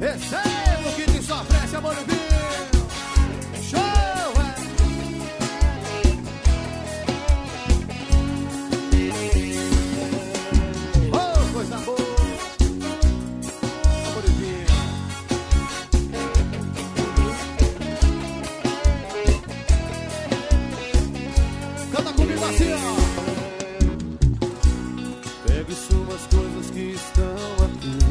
Receba o que te só oferece, amor de Deus. Show, oh, coisa boa. Amor de Deus. Canta comigo assim, ó. Pegue suas coisas que estão aqui.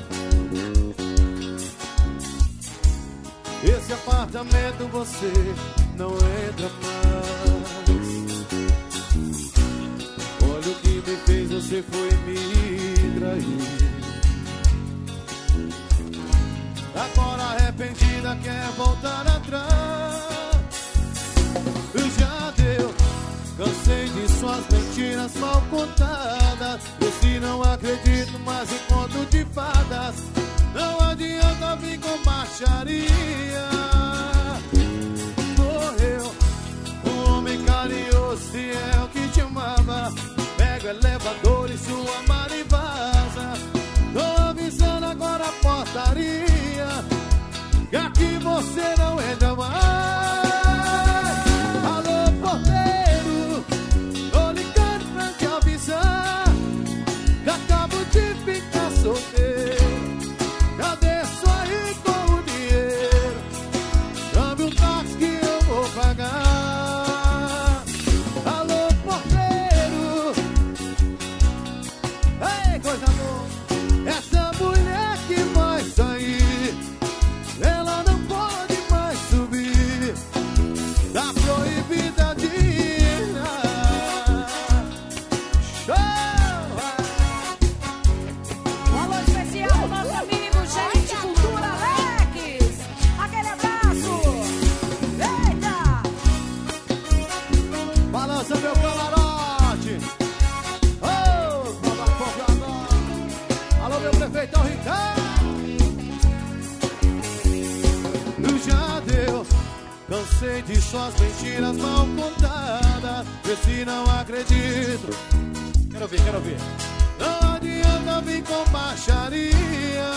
Esse apartamento você não entra mais. Olha o que me fez, você foi me trair. Agora arrependida quer voltar atrás. Já deu, cansei de suas mentiras mal contadas. Eu se não acredito mais em conto de fadas. Não adianta vir com baixaria. Morreu um homem carinhoso, se é o que te amava. Pega o elevador e sua mala e vaza. Tô avisando agora a portaria, que aqui você não entra mais. Alô, porteiro, tô ligando pra te avisar que acabo de ficar solteiro. Já desço aí com o dinheiro, chame um táxi que eu vou pagar. Alô, porteiro, ei, coisa boa. Essa mulher que vai sair, ela não pode mais subir, tá proibida de entrar. Show! Alô especial, nosso amigo Gente Cultura Alex. Aquele abraço. Eita! Balança meu camarote. Oh, alô, meu prefeitão Ricardo. Já deu, cansei de suas mentiras mal contadas. Vê se não acredito. Quero ouvir. Não adianta vir com baixaria.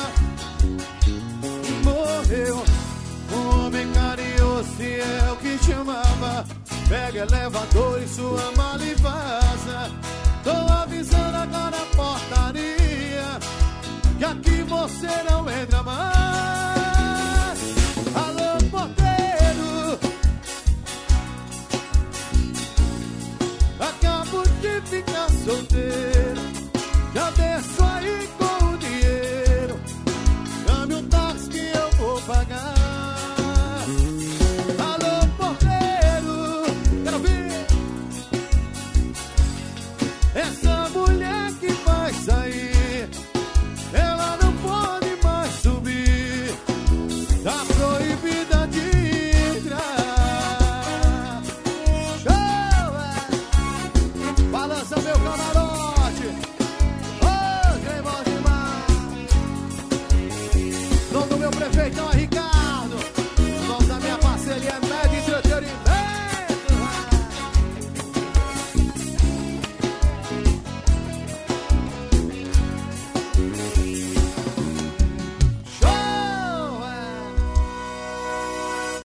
Morreu um homem carinhoso, se é o que te amava. Pega elevador e sua mala e vaza. Tô avisando agora.